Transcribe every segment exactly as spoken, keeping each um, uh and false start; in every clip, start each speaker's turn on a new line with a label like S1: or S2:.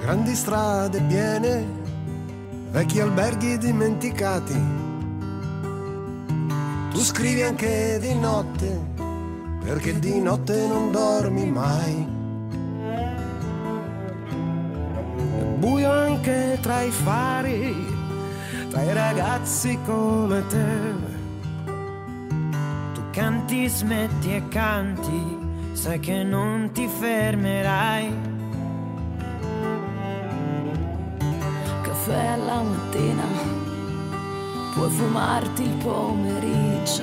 S1: Grandi strade piene, vecchi alberghi dimenticati. Tu scrivi anche di notte, perché di notte non dormi mai. È buio anche tra i fari, tra i ragazzi come te.
S2: Tu canti, smetti e canti, sai che non ti fermerai.
S3: Caffè alla mattina, puoi fumarti il pomeriggio.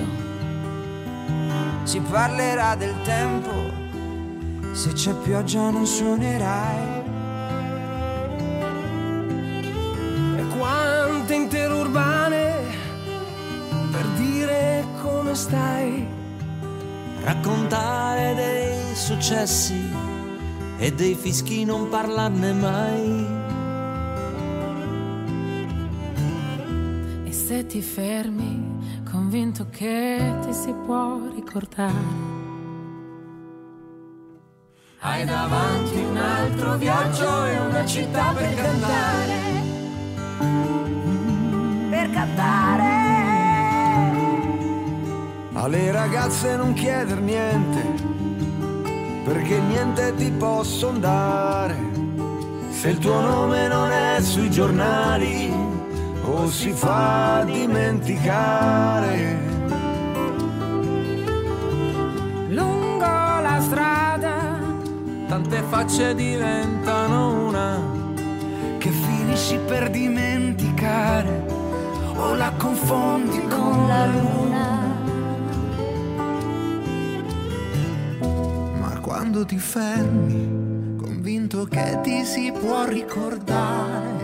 S2: Si parlerà del tempo, se c'è pioggia non suonerai.
S1: E quante interurbane per dire come stai.
S4: Raccontare dei successi e dei fischi, non parlarne mai.
S3: E se ti fermi, convinto che ti si può ricordare.
S1: Hai davanti un altro viaggio e una città per cantare.
S3: Per cantare.
S1: Alle ragazze non chieder niente, perché niente ti posson dare. Se il tuo nome non è sui giornali o si fa dimenticare.
S3: Lungo la strada
S4: Tante facce diventano una,
S1: che finisci per dimenticare o la confondi
S3: con la luna.
S1: Quando ti fermi, convinto che ti si può ricordare.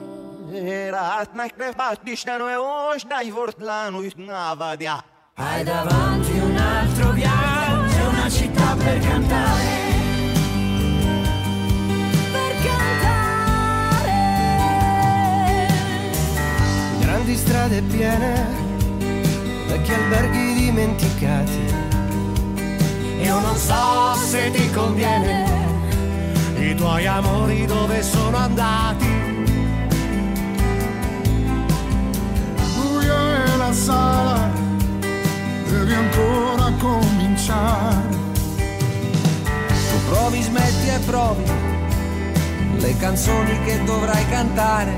S2: Hai davanti un altro viaggio, una città per cantare.
S3: Per cantare.
S1: Grandi strade piene, vecchi alberghi dimenticati. Io non so se ti conviene, i tuoi amori dove sono andati. Buio è la sala, devi ancora cominciare. Tu provi, smetti e provi le canzoni che dovrai cantare,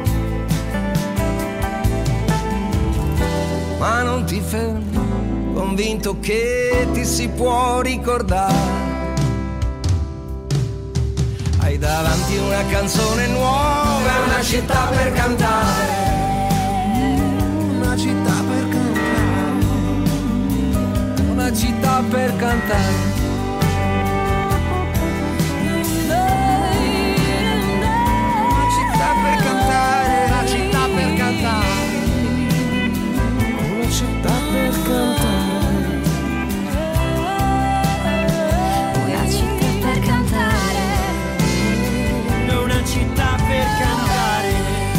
S1: ma non ti fermi, convinto che ti si può ricordare. Hai davanti una canzone nuova e una città per cantare. Una città per cantare. Una città per cantare. Una città per cantare. Una città per cantare. Una città per cantare.
S2: Città per cantare.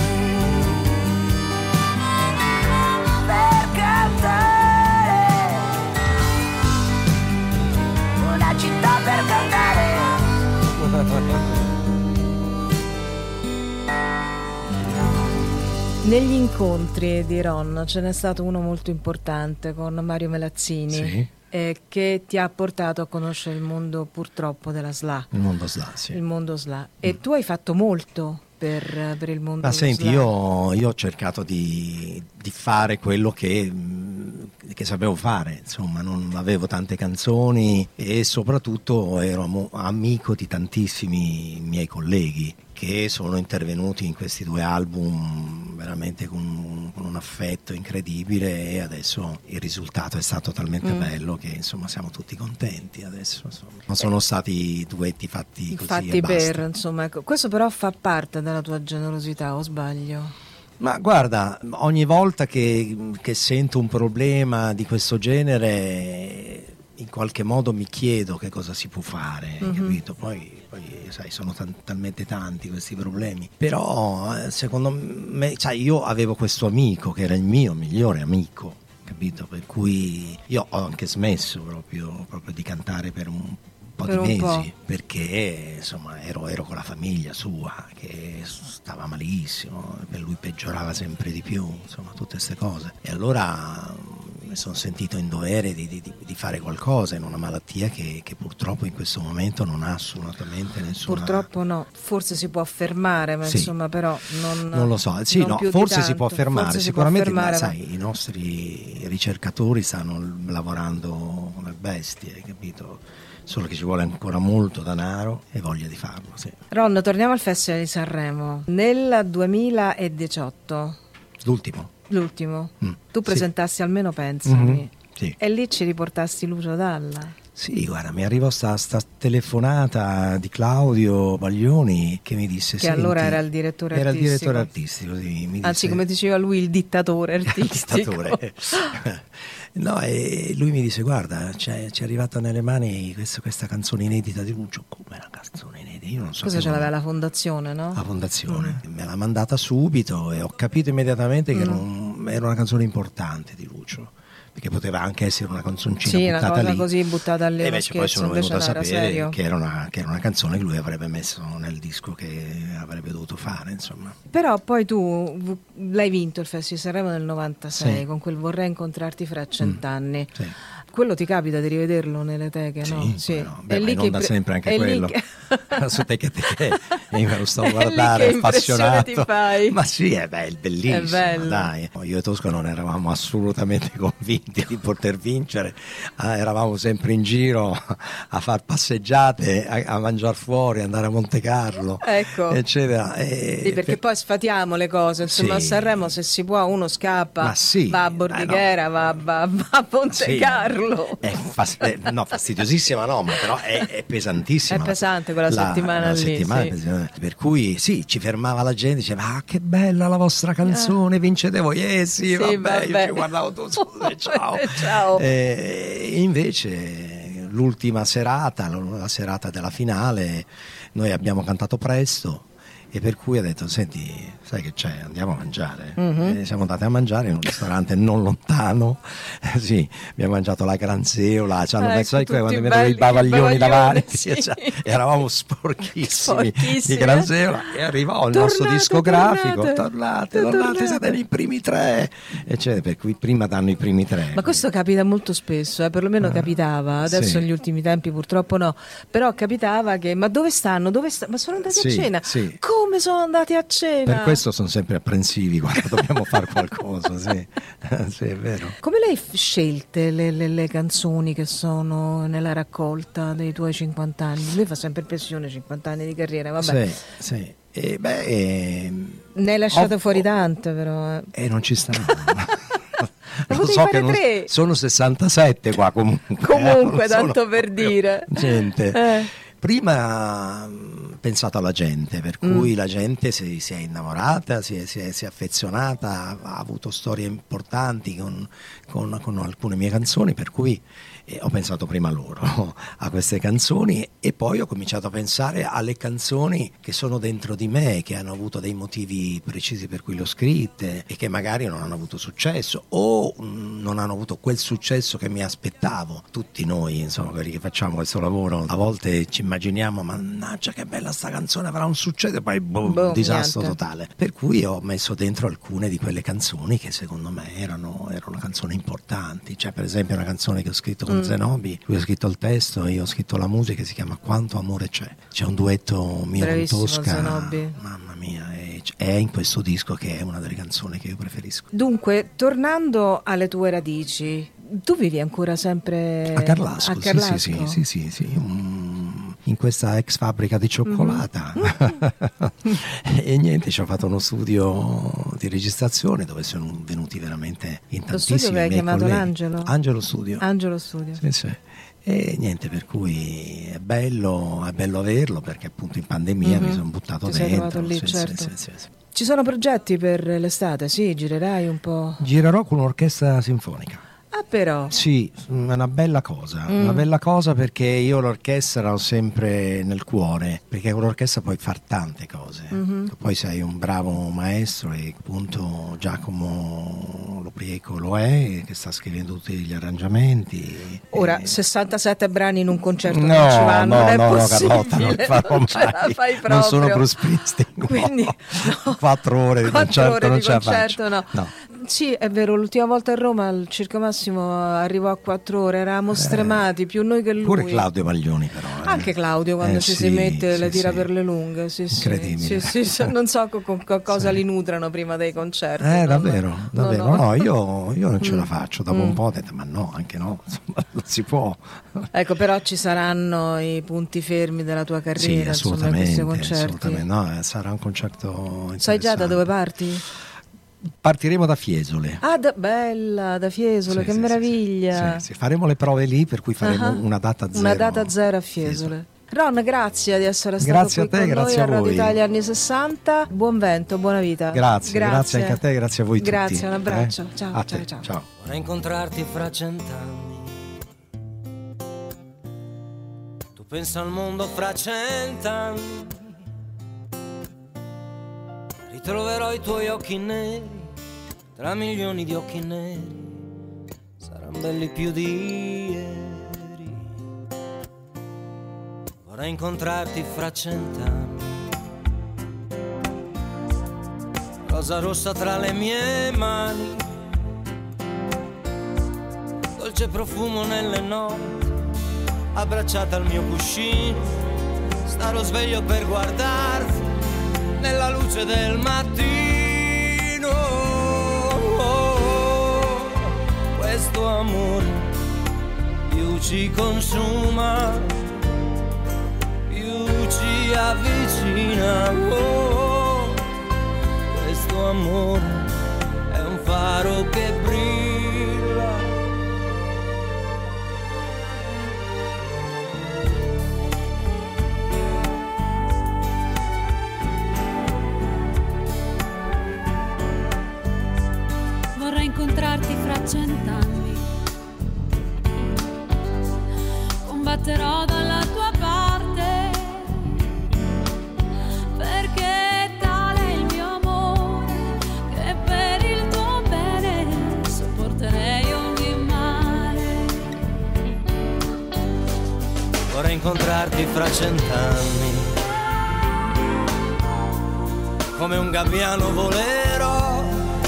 S3: Per cantare. Una città per cantare.
S5: Negli incontri di Ron ce n'è stato uno molto importante con Mario Melazzini.
S6: Sì.
S5: Eh, che ti ha portato a conoscere il mondo, purtroppo, della S L A.
S6: Il mondo S L A, sì.
S5: Il mondo S L A. E mm. tu hai fatto molto per, per il mondo
S6: Ma
S5: S L A.
S6: senti, io, io ho cercato di, di fare quello che, che sapevo fare, insomma, non avevo tante canzoni e soprattutto ero amo, amico di tantissimi miei colleghi che sono intervenuti in questi due album veramente con, con un affetto incredibile, e adesso il risultato è stato talmente mm. bello che insomma siamo tutti contenti adesso, insomma. Non sono stati duetti fatti così
S5: fatti
S6: e basta.
S5: Per, insomma, ecco. Questo però fa parte della tua generosità, o sbaglio?
S6: Ma guarda, ogni volta che, che sento un problema di questo genere, in qualche modo mi chiedo che cosa si può fare, mm-hmm. capito? Poi, poi sai, sono t- talmente tanti questi problemi, però secondo me, sai, io avevo questo amico che era il mio migliore amico, capito? Per cui io ho anche smesso proprio, proprio di cantare per un po'
S5: Per
S6: di
S5: un
S6: mesi,
S5: po'.
S6: perché insomma ero, ero con la famiglia sua che stava malissimo, per lui peggiorava sempre di più, insomma tutte queste cose. E allora mi sono sentito in dovere di, di, di fare qualcosa in una malattia che, che purtroppo in questo momento non ha assolutamente nessuna...
S5: Purtroppo no, forse si può fermare, ma
S6: Sì.
S5: insomma però non...
S6: Non lo so, sì,
S5: non
S6: no,
S5: più di
S6: forse si
S5: tanto.
S6: può fermare,
S5: Forse si
S6: sicuramente,
S5: può fermare,
S6: ma
S5: ma-
S6: sai, i nostri ricercatori stanno lavorando come bestie, capito? Solo che ci vuole ancora molto denaro e voglia di farlo, sì.
S5: Ron, torniamo al Festival di Sanremo. Nel duemiladiciotto,
S6: L'ultimo.
S5: l'ultimo,
S6: Mm,
S5: tu
S6: sì.
S5: presentassi Almeno Pensami,
S6: Mhm, sì.
S5: e lì ci riportasti Lucio Dalla.
S6: Sì, guarda, mi arrivò sta, sta telefonata di Claudio Baglioni che mi disse...
S5: Che allora
S6: "Senti",
S5: era il direttore
S6: era
S5: artistico.
S6: il direttore artistico, sì, mi
S5: Anzi,
S6: disse-
S5: come diceva lui, il dittatore artistico.
S6: dittatore. No, e lui mi disse: guarda, c'è, c'è arrivata nelle mani questo- questa canzone inedita di Lucio. Come una canzone inedita? Io non so.
S5: Cosa ce l'aveva la fondazione, no?
S6: La fondazione me l'ha mandata subito e ho capito immediatamente che era, un- era una canzone importante di Lucio, perché poteva anche essere una canzoncina
S5: Sì, una
S6: buttata
S5: cosa
S6: lì.
S5: così buttata lì,
S6: E
S5: uno
S6: invece poi
S5: scherzo,
S6: sono
S5: invece
S6: venuto a
S5: no, era
S6: sapere
S5: serio.
S6: che era, una, che era una canzone che lui avrebbe messo nel disco che avrebbe dovuto fare, insomma.
S5: Però poi tu v- l'hai vinto il Festival di Sanremo nel novantasei
S6: Sì.
S5: con quel Vorrei incontrarti fra cent'anni.
S6: Sì.
S5: Quello ti capita di rivederlo nelle teche,
S6: Sì,
S5: no?
S6: come no. Beh,
S5: È
S6: ma
S5: lì
S6: in
S5: che
S6: onda
S5: pre-
S6: sempre anche
S5: è lì
S6: quello.
S5: che-
S6: Su te che te che io me lo sto a
S5: È lì
S6: guardare
S5: che impressione
S6: appassionato.
S5: ti fai.
S6: Ma sì, è, beh, è bellissimo,
S5: È bello.
S6: dai. Io e Tosco non eravamo assolutamente convinti di poter vincere. Ah, eravamo sempre in giro a far passeggiate, a, a mangiare fuori, andare a Monte Carlo,
S5: Ecco.
S6: eccetera. E
S5: Sì, perché
S6: per-
S5: poi sfatiamo le cose, insomma,
S6: Sì.
S5: a Sanremo se si può uno scappa,
S6: Ma sì,
S5: va a
S6: eh,
S5: Bordighera,
S6: no.
S5: va, va- va a Monte
S6: Sì,
S5: Carlo.
S6: È fas- eh, no, fastidiosissima no, ma però è, è pesantissima.
S5: È pesante quella
S6: La-
S5: settimana
S6: la
S5: lì,
S6: settimana
S5: sì.
S6: è pesante. Per cui sì, ci fermava la gente, diceva ah che bella la vostra canzone, vincete voi, eh sì,
S5: Sì,
S6: vabbè,
S5: vabbè.
S6: io ci guardavo tu, scusa, ciao.
S5: Ciao.
S6: E invece l'ultima serata, la serata della finale, noi abbiamo cantato presto. E per cui ha detto, senti, sai che c'è, andiamo a mangiare.
S5: Mhm.
S6: E siamo andati a mangiare in un ristorante non lontano. Eh, sì, abbiamo mangiato la Gran Seola, ci hanno
S5: Ecco,
S6: messo
S5: tutti
S6: quando vedono
S5: belli,
S6: i bavaglioni
S5: che
S6: davanti.
S5: bavaglioni, sì.
S6: Cioè, eravamo sporchissimi,
S5: Sporchissimi,
S6: di Gran
S5: eh?
S6: Seola. E arrivò il
S5: Tornate,
S6: nostro discografico,
S5: tornate,
S6: tornate, tornate,
S5: tornate.
S6: siete nei primi tre. E cioè, per cui prima danno i primi tre.
S5: Ma questo capita molto spesso, eh, perlomeno capitava, adesso
S6: sì.
S5: negli ultimi tempi purtroppo no, però capitava che, ma dove stanno? Dove sta- Ma sono andati
S6: Sì,
S5: a cena?
S6: sì.
S5: Come sono andati a cena?
S6: Per questo sono sempre apprensivi quando dobbiamo fare qualcosa, sì. Sì, è vero.
S5: Come le hai f- scelte le, le- le canzoni che sono nella raccolta dei tuoi cinquanta anni? Lui fa sempre impressione, cinquanta anni di carriera, vabbè.
S6: Sì, sì. E beh, ehm,
S5: Ne hai lasciate
S6: ho-
S5: fuori tante però. eh.
S6: E non ci stanno. Lo
S5: potevi
S6: so
S5: fare
S6: che non-
S5: tre.
S6: sono sessantasette qua comunque.
S5: Comunque,
S6: eh, non
S5: tanto
S6: sono
S5: per
S6: proprio
S5: dire.
S6: Niente.
S5: Eh.
S6: Prima mh, pensato alla gente, per
S5: Mm.
S6: cui la gente si, si è innamorata, si è, si è- si è affezionata, ha, ha avuto storie importanti con, con- con alcune mie canzoni, per cui eh, ho pensato prima a loro, a queste canzoni, e poi ho cominciato a pensare alle canzoni che sono dentro di me, che hanno avuto dei motivi precisi per cui le ho scritte e che magari non hanno avuto successo o mh, non hanno avuto quel successo che mi aspettavo. Tutti noi, insomma, quelli che facciamo questo lavoro, a volte ci immaginiamo, mannaggia che bella sta canzone, avrà un successo, e poi boom,
S5: Boom,
S6: disastro
S5: niente.
S6: totale. Per cui ho messo dentro alcune di quelle canzoni che secondo me erano, erano canzoni importanti. Cioè, per esempio, una canzone che ho scritto con Zenobi, lui ha scritto il testo e io ho scritto la musica, che si chiama Quanto amore c'è. C'è un duetto mio con
S5: Bravissimo
S6: Tosca,
S5: Zenobi.
S6: mamma mia, è, è in questo disco che è una delle canzoni che io preferisco.
S5: Dunque, tornando alle tue radici, tu vivi ancora sempre
S6: A Carlasco,
S5: a
S6: sì,
S5: Carlasco?
S6: sì, sì, sì, sì, sì, mm, in questa ex fabbrica di cioccolata. E niente, ci ho fatto uno studio di registrazione dove sono venuti veramente in
S5: Lo studio
S6: tantissimi
S5: che hai
S6: miei
S5: chiamato
S6: colleghi.
S5: l'Angelo?
S6: Angelo Studio.
S5: Angelo Studio.
S6: Sì, sì. E niente, per cui è bello, è bello averlo, perché appunto in pandemia
S5: Mhm.
S6: mi sono buttato
S5: Ti sei
S6: dentro.
S5: trovato lì,
S6: Sì, sì,
S5: certo.
S6: sì, sì, sì.
S5: Ci sono progetti per l'estate? Sì, girerai un po'.
S6: Girerò con un'orchestra sinfonica.
S5: Ah, però.
S6: Sì, è una bella cosa,
S5: Mm.
S6: una bella cosa, perché io l'orchestra l'ho sempre nel cuore, perché con l'orchestra puoi fare tante cose.
S5: Mhm.
S6: Poi sei un bravo maestro e appunto Giacomo lo Prieco lo è, che sta scrivendo tutti gli arrangiamenti.
S5: Ora,
S6: e...
S5: sessantasette brani in un concerto
S6: no,
S5: non ci vanno,
S6: no,
S5: non è
S6: no,
S5: possibile,
S6: no, Carlotta, non farò
S5: non ce la
S6: mai.
S5: fai proprio.
S6: Non sono Bruce Springsteen,
S5: Quindi,
S6: no.
S5: no.
S6: Quattro ore di
S5: Quattro
S6: concerto
S5: ore
S6: non
S5: di
S6: ce la
S5: concerto,
S6: faccio.
S5: no.
S6: No.
S5: Sì, è vero, l'ultima volta a Roma il Circo Massimo arrivò a quattro ore, eravamo stremati, più noi che lui.
S6: Pure Claudio Maglioni però. Eh.
S5: Anche Claudio quando
S6: Eh,
S5: ci
S6: sì,
S5: si mette
S6: sì,
S5: le tira
S6: sì.
S5: per le lunghe, sì, sì.
S6: Incredibile.
S5: Sì, sì, sì, non so con, con cosa
S6: Sì.
S5: li nutrano prima dei concerti.
S6: Eh,
S5: no,
S6: davvero,
S5: no,
S6: davvero.
S5: no,
S6: No,
S5: no.
S6: io, io non ce la
S5: Mm.
S6: faccio. Dopo
S5: Mm.
S6: un po' ho detto, ma no, anche no, insomma, non si può.
S5: Ecco, però ci saranno i punti fermi della tua
S6: Sì,
S5: carriera, insomma, in questi
S6: assolutamente,
S5: concerti.
S6: assolutamente. No, eh, sarà un concerto
S5: Sai già da
S6: interessante.
S5: dove parti?
S6: Partiremo da Fiesole.
S5: Ah, da, bella, da Fiesole,
S6: Sì,
S5: che
S6: sì,
S5: meraviglia.
S6: sì, sì, sì. Faremo le prove lì, per cui faremo
S5: Ah,
S6: una data zero.
S5: Una data zero a Fiesole. Ron, grazie di essere stato
S6: Grazie
S5: qui
S6: a te,
S5: con
S6: grazie
S5: noi
S6: a
S5: a Radio
S6: voi.
S5: Italia anni sessanta. Buon vento, buona vita.
S6: Grazie, grazie anche a te, grazie a voi tutti.
S5: Grazie, un abbraccio.
S6: Eh?
S5: Ciao,
S6: A
S5: ciao,
S6: te,
S5: ciao.
S6: ciao.
S4: Vorrei incontrarti fra cent'anni. Tu pensa al mondo fra cent'anni. Ritroverò i tuoi occhi neri tra milioni di occhi neri. Saranno belli più di ieri. Vorrei incontrarti fra cent'anni. Rosa rossa tra le mie mani, dolce profumo nelle notti, abbracciata al mio cuscino. Starò sveglio per guardarti nella luce del mattino. Questo amore più ci consuma, più ci avvicina. Oh, questo amore è un faro che brilla.
S7: Vorrei incontrarti fra cent'anni. Combatterò dalla tua parte, perché tale è il mio amore, che per il tuo bene sopporterei ogni male.
S4: Vorrei incontrarti fra cent'anni. Come un gabbiano volerò,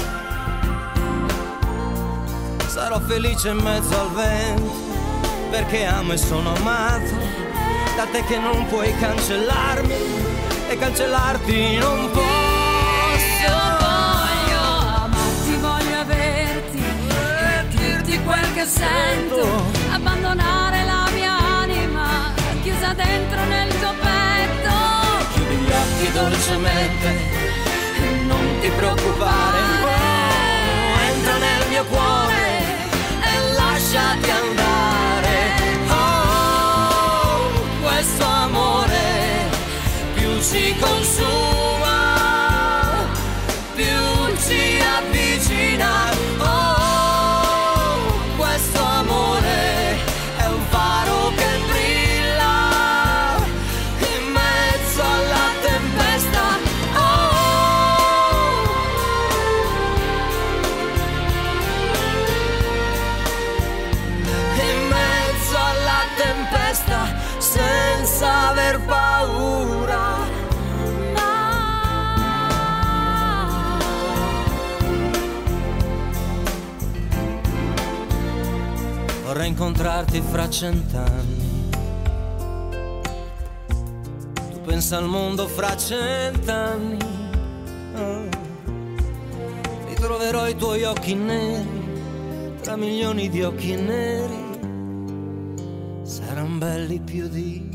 S4: sarò felice in mezzo al vento, perché amo e sono amato da te che non puoi cancellarmi e cancellarti non posso.
S7: Io voglio amarti, voglio averti e dirti quel che sento, abbandonare la mia anima chiusa dentro nel tuo petto.
S4: Chiudi gli occhi dolcemente e non ti preoccupare, oh, entra nel mio cuore e lasciati andare. Oh, questo amore più ci consuma, più ci avvicina. Oh, questo amore è un faro che brilla in mezzo alla tempesta. Oh, in mezzo alla tempesta, senza aver paura. Vorrei incontrarti fra cent'anni. Tu pensa al mondo fra cent'anni. Oh. Ritroverò i tuoi occhi neri tra milioni di occhi neri. Saranno belli più di